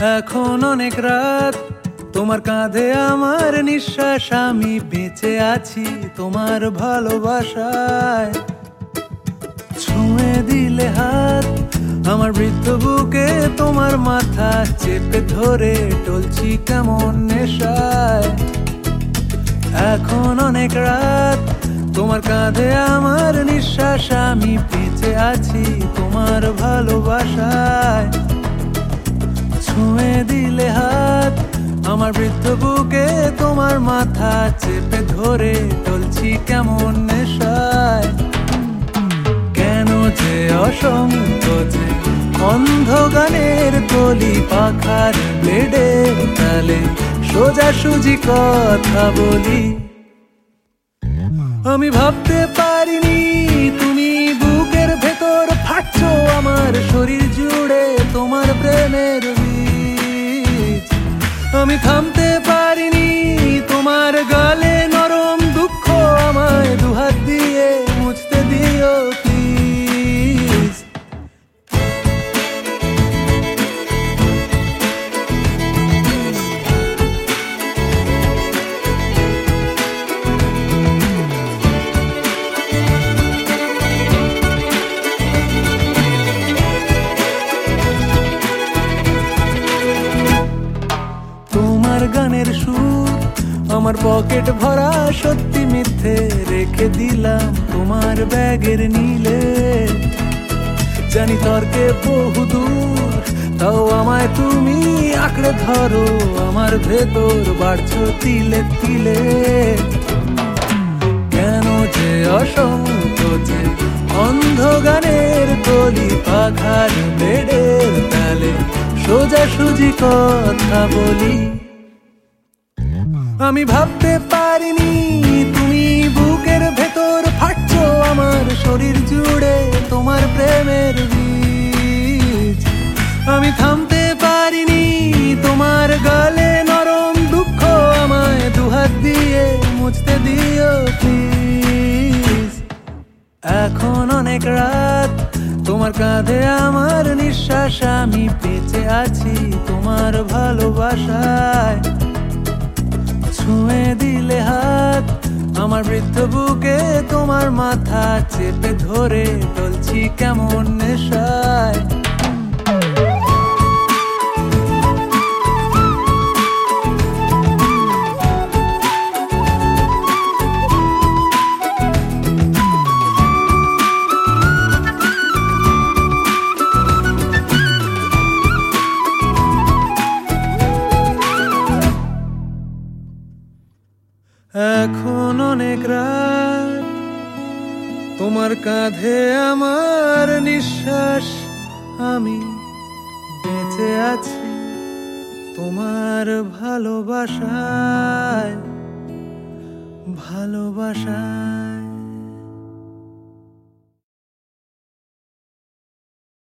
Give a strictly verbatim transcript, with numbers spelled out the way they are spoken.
এখন অনেক রাত, তোমার কাঁধে আমার নিঃশ্বাস, আমি বেঁচে আছি তোমার ভালোবাসায়। ছুঁয়ে দিলে হাত আমার বৃদ্ধ বুকে, তোমার মাথা চেপে ধরে টলছি কেমন নেশায়। এখন অনেক রাত, তোমার কাঁধে আমার নিঃশ্বাস, আমি বেঁচে আছি তোমার ভালোবাসায়। ছুঁয়ে দিলে হাত আমার বৃদ্ধ বুকে, তোমার মাথা চেপে ধরে টলছি কেমন নেশায়। কেন যে অসংকোচে অন্ধ গানের কলি পাখার ব্লেডের তালে সোজাসুজি কথা বলি। আমি ভাবতে পারিনি তুমি বুকের ভেতর ফাটছো আমার শরীর জুড়ে তোমার প্রেমের বীজ। আমি থামতে পারিনি তোমার গালে নরম দুঃখ, আমায় দুহাত দিয়ে মুছতে দিও প্লিজ। তোমার গানের সুর আমার পকেট ভরা, সত্যি মিথ্যে রেখে দিলাম তোমার ব্যাগের নীলে। জানি তর্কে বহুদূর, তাও আমায় তুমি আঁকড়ে ধরো, আমার ভেতর বাড়ছো তিলে তিলে। কেন যে অসংকোচে অন্ধ গানের কলি পাখার বেডের তালে সোজাসুজি কথা বলি। আমি ভাবতে পারিনি তুমি বুকের ভেতর ফাটছো আমার শরীর জুড়ে তোমার প্রেমের বীজ। আমি থামতে পারিনি তোমার গালে নরম দুঃখ, আমায় দুহাত দিয়ে মুছতে দিও প্লিজ। এখন অনেক রাত, তোমার কাঁধে আমার নিঃশ্বাস, আমি বেঁচে আছি তোমার ভালোবাসায়। ছুঁয়ে দিলে হাত আমার বৃদ্ধ বুকে, তোমার মাথা চেপে ধরে টলছি কেমন নেশায়। এখন অনেক রাত, তোমার কাঁধে আমার নিঃশ্বাস, আমি বেঁচে আছি তোমার ভালোবাসায় ভালোবাসায়।